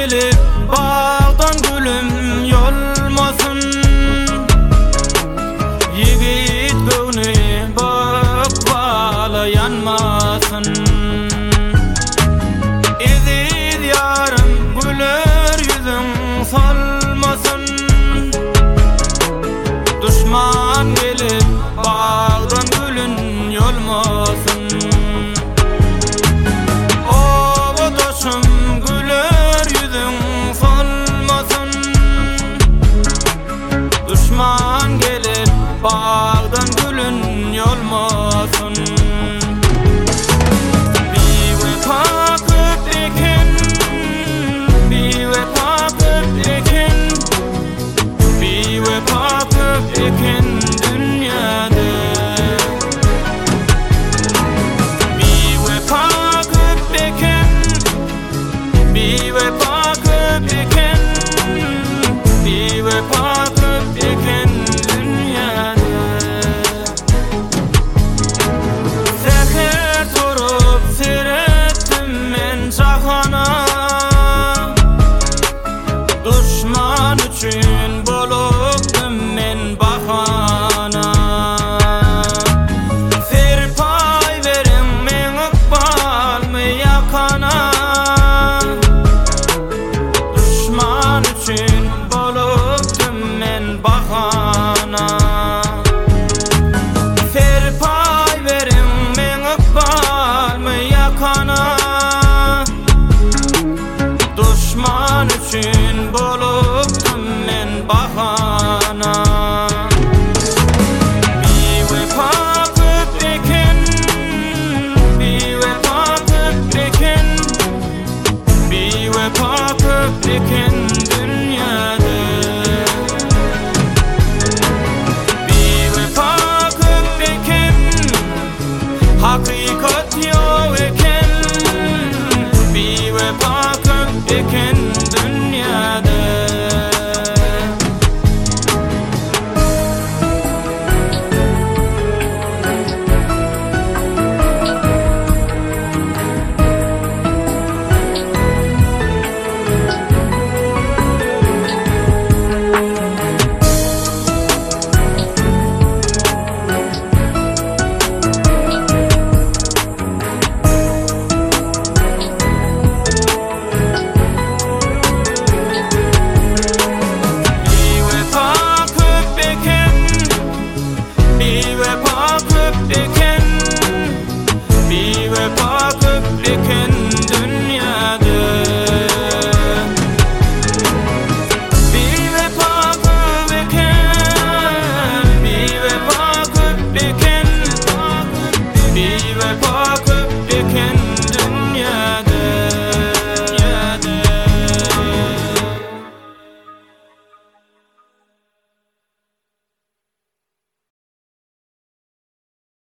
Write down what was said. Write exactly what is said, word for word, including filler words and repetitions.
gelip bağdan gülüm yolmasın. Yigit göğnü bak bala yanmasın. Eziz yarım güler yüzün solmasın. Düşman gelip bağdan gülün yolmasın. Düşman gelip bağdan gülün yolmasın. Bir vefa kırk ekin, bir vefa kırk ekin, bir vefa kırk ekin dünyada. Bir vefa kırk ekin, bir vefa kırk ekin, bir vefa kırk ekin dünyada. Seher turup seyrettim men şahana. Düşman üçün bolupdum men bahana. Serpay verin men ıkbal mı yakana. Düşman üçün bolupdum men bahana. Serpay verin men ıkbal mı yakana. Düşman üçün bolupdum men bahana. Bir vefa kırk ekin, bir vefa kırk ekin, bir vefa kırk ekin dünyada. Bir vefa kırk ekin, hakikat yok eken. Bir vefa kırk ekin